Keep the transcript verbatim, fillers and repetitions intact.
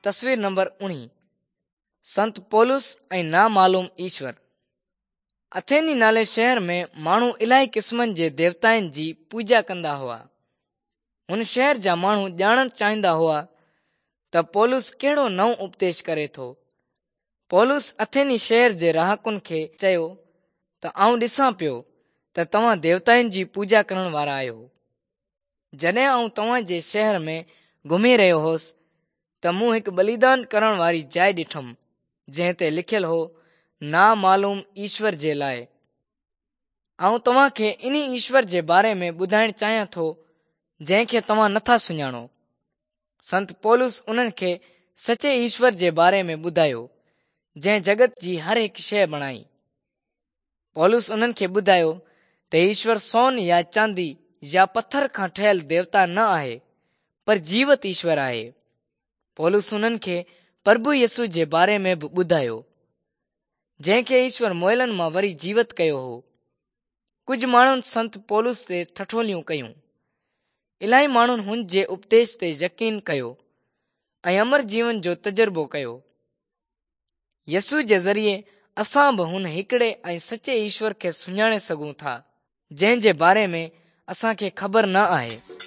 तस्वीर नंबर उणिवीह। संत पौलुस ऐं नामालूम ईश्वर। अथेनी नाले शहर में माण्हू इलाही क़िस्मनि जे देवताउनि जी पूॼा कंदा हुआ। हुन शहर जा माण्हू ॼाणणु चाहींदा हुआ त पौलुस कहिड़ो नओं उपदेश करे थो। पौलुस अथेनी शहर जे रहाकुनि खे चयो त आउं ॾिसां पियो त तव्हां देवताउनि जी पूॼा करण वारा आहियो। जॾहिं आउं तव्हां जे शहर में घुमी रहियो होसि त मूं हिकु बलिदान करण वारी जाइ ॾिठमि जंहिं ते लिखियलु हो नामालूम ईश्वर जे लाइ। आउं तव्हां खे इन ईश्वर जे बारे में ॿुधाइणु चाहियां थो जंहिंखे तव्हां नथा सुञाणो। संत पौलुस उन्हनि खे सचे ईश्वर जे बारे में ॿुधायो जंहिं जगत जी हर हिकु शइ बणाई। पौलुस उन्हनि खे ॿुधायो त ईश्वर सोन या चांदी या पत्थर खां ठहियल देवता न आहे पर जीवत ईश्वर आहे। पौलुस उन्हनि खे प्रभु यसु जे बारे में बि ॿुधायो जंहिंखे ईश्वर मोयलनि मां वरी जीवत कयो हो। कुझु माण्हुनि संत पौलुस ते ठठोलियूं कयूं। इलाही माण्हुनि हुन जे उपदेश ते यकीन कयो ऐं अमर जीवन जो तजुर्बो कयो। यसु जे ज़रिए असां बि हुन हिकिड़े ऐं सचे ईश्वर खे सुञाणे सघूं था जंहिं जे बारे में असांखे ख़बर न आहे।